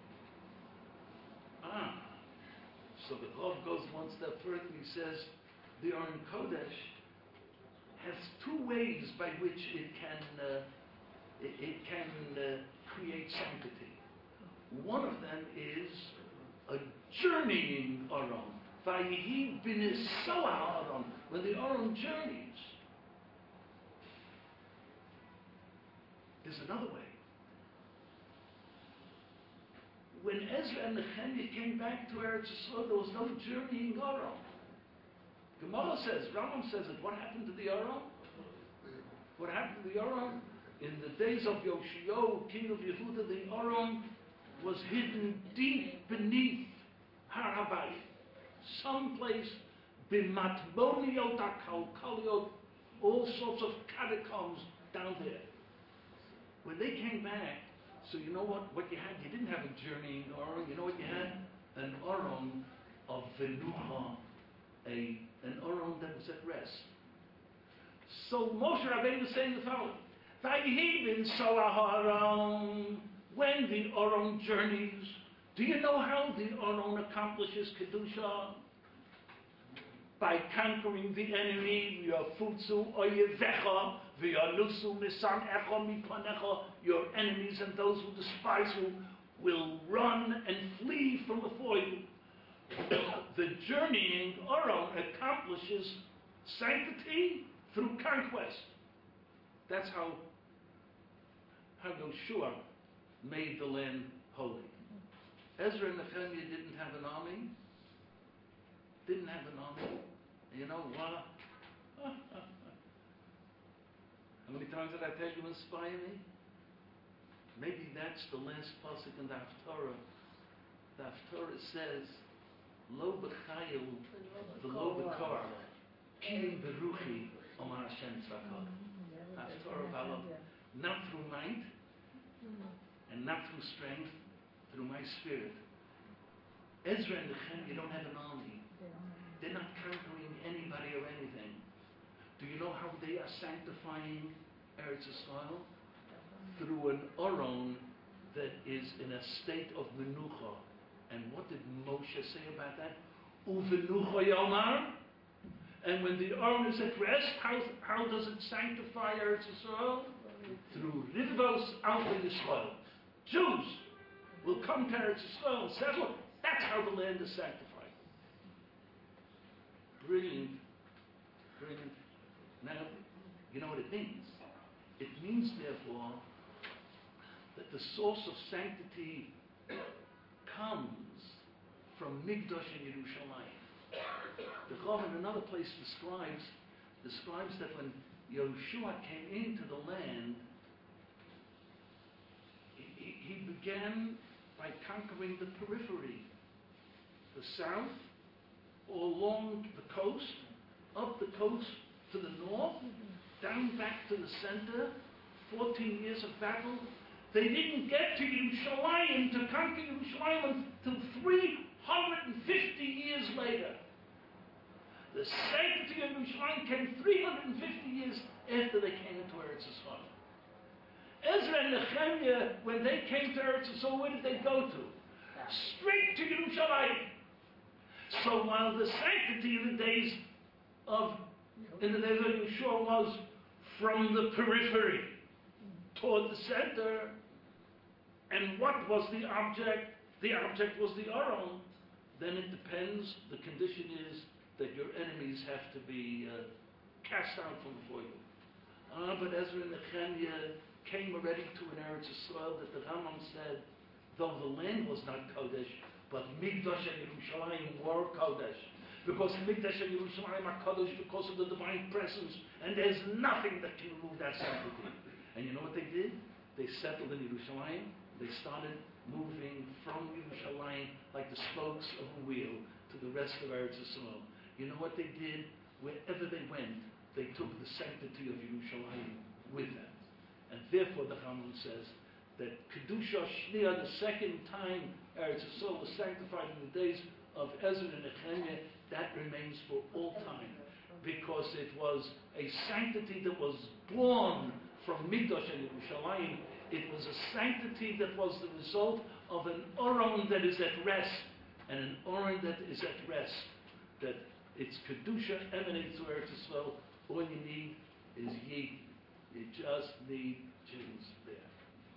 Ah, so the Rav goes one step further and he says, the Aron Kodesh has two ways by which it can, uh, it, it can uh, create sanctity. One of them is a journeying Aron. Vayihi b'nisoah Aron. When the Aron journeys. There's another way. When Ezra and Nehemiah came back to Eretz Yisrael, there was no journeying Aron. Gemara says, Rambam says it. What happened to the Aron? What happened to the Aron? In the days of Yoshio, king of Yehuda, the Aron was hidden deep beneath Har HaBayit, someplace b'matmoniot akalkaliot, all sorts of catacombs down there. When they came back, so you know what, what you had? You didn't have a journeying Aron. You know what you had? An Aron of Venucha, a an Aron that was at rest. So Moshe Rabbeinu was saying the following: Vayihi b'nisoah Aron. When the Aron journeys, do you know how the Aron accomplishes Kedusha? By conquering the enemy, Yafutzu oyevecha, v'yalusu misanecha mipanecha, your enemies and those who despise you will run and flee from before you. The journeying Aron accomplishes sanctity through conquest. That's how, how Yoshua made the land holy. Ezra and Nehemiah didn't have an army. Didn't have an army. You know what? How many times did I tell you inspire me? Maybe that's the last pasuk in the Haftarah. The Haftarah says, Lo b'chayil v'lo b'kar, ki beruchi omar Hashem tzvakot. Haftarah v'alo. Not through might, and not through strength, through my spirit. Ezra and Nehemiah don't have an army. They're not conquering anybody or anything. Do you know how they are sanctifying Eretz Yisrael? Through an Aron that is in a state of menucha. And what did Moshe say about that? Uvenucha yomar. And when the Aron is at rest, how, how does it sanctify Eretz Yisrael? Through Rivvos Alpha Yisrael. Jews will come to Eretz Yisrael and settle. That's how the land is sanctified. Brilliant. Brilliant. Now, you know what it means? It means, therefore, that the source of sanctity comes from Migdosh and Yerushalayim. The Chav in another place describes describes that when Yehoshua came into the land, he, he began by conquering the periphery, the south, all along the coast, up the coast to the north, down back to the center, fourteen years of battle. They didn't get to Yerushalayim, to conquer Yerushalayim, until three hundred fifty years later. The sanctity of Yerushalayim came three hundred fifty years after they came into Eretz Yisrael. Ezra and Nehemiah, when they came to Eretz Yisrael, where did they go to? Straight to Yerushalayim. So while the sanctity in the days of, in the days of Yeshua was from the periphery toward the center, and what was the object? The object was the Aron. Then it depends, the condition is that your enemies have to be uh, cast out from before you. Ah, but Ezra and Nehemiah came already to an Eretz Yisrael that the Rambam said, though the land was not Kodesh, but Migdash and Yerushalayim were Kodesh. Because Migdash and Yerushalayim are Kodesh because of the divine presence, and there's nothing that can remove that sanctity. And you know what they did? They settled in Yerushalayim. They started moving from Yerushalayim like the spokes of a wheel to the rest of Eretz Yisrael. You know what they did? Wherever they went, they took the sanctity of Yerushalayim with them. And therefore the Rambam says that Kedusha Shniya, the second time Eretz Yisrael was sanctified in the days of Ezra and Nehemiah, that remains for all time. Because it was a sanctity that was born from Migdosh and Yerushalayim. It was a sanctity that was the result of an Aron that is at rest. And an Aron that is at rest. That its Kedusha emanates to Eretz Yisrael. All you need is Yid. You just need Jews there.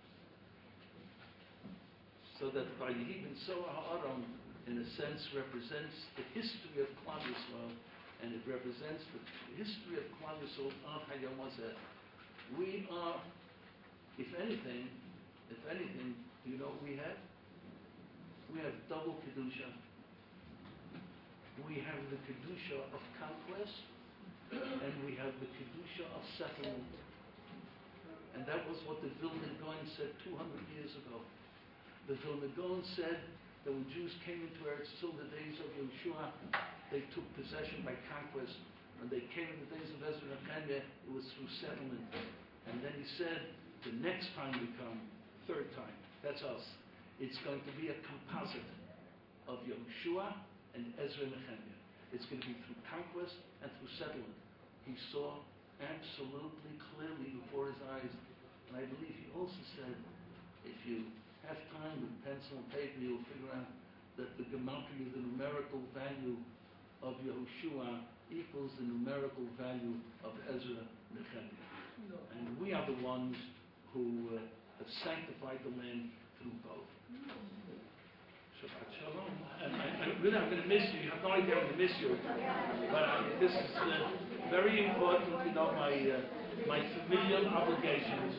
So that by Yehi ben Soah Ha'aron, in a sense, represents the history of Klal Yisrael, and it represents the history of Klal Yisrael of Hayom Hazeh. We are, if anything, if anything, do you know what we have? We have double Kedusha. We have the Kedusha of conquest, and we have the Kedusha of settlement. And that was what the Vilna Gaon said two hundred years ago. The Vilna Gaon said that when Jews came into Eretz Yisrael in the days of Yehoshua, they took possession by conquest. When they came in the days of Ezra and Nehemiah, it was through settlement. And then he said, the next time we come, third time, that's us, it's going to be a composite of Yehoshua and Ezra and Nehemiah. It's going to be through conquest and through settlement. He saw absolutely clearly before his eyes. And I believe he also said, if you have time with pencil and paper, you'll figure out that the gematria, the numerical value of Yehoshua, equals the numerical value of Ezra and Nehemiah. No. And we are the ones who uh, have sanctified the land through both. Shabbat Shalom. And I, I, really, I'm going to miss you. You have no idea I'm going to miss you. But uh, this is uh, very important, you know, my, uh, my familial obligations.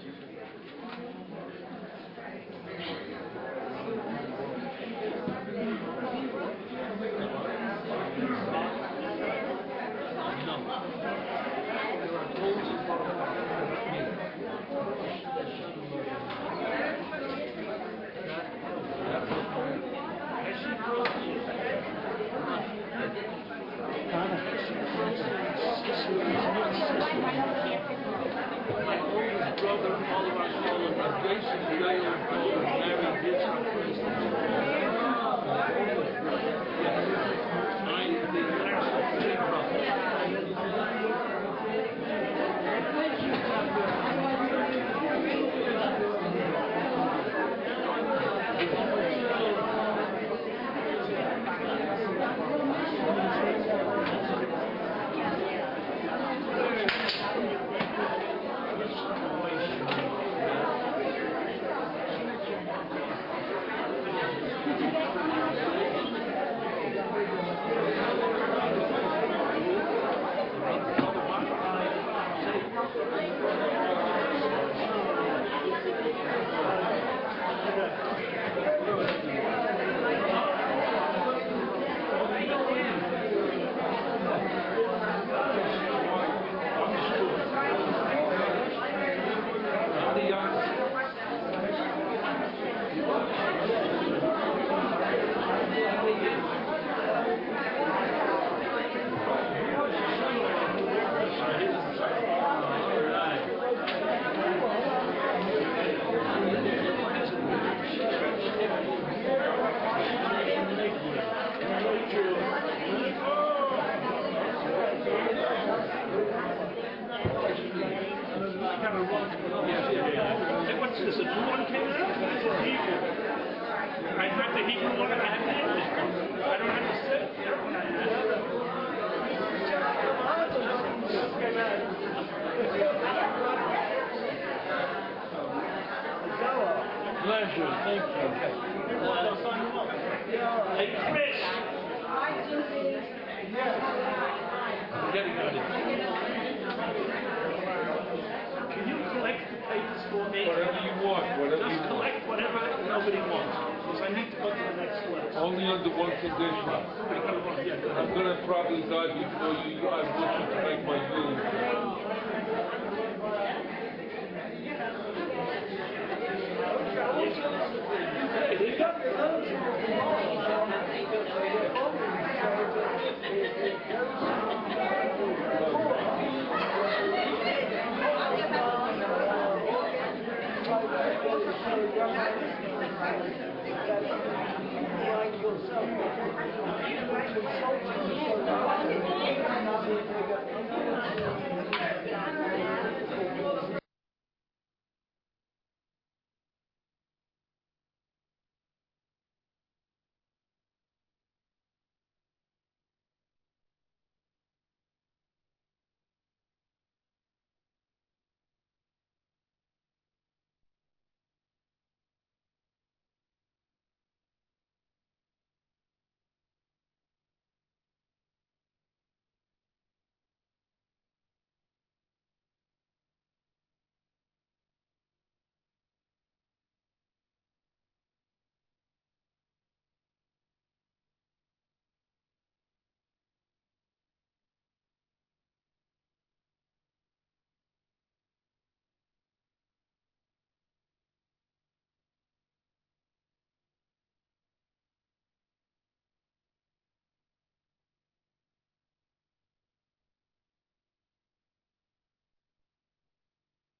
My oldest brother, all of us call him Jason Gail, married his I'm the last of three brothers. There's a new one came out? Hebrew. I read the Hebrew one and I had the English one. I don't understand the other one I Pleasure, thank you. Hey, Chris! Yes. I'm getting ready. Can you collect the papers for me? Whatever you want, whatever you Just want. collect whatever nobody wants. Because I need to go to the next place. Only under one condition. I gotta run, yeah, go ahead. I'm gonna probably die before you, I wish you to make my will.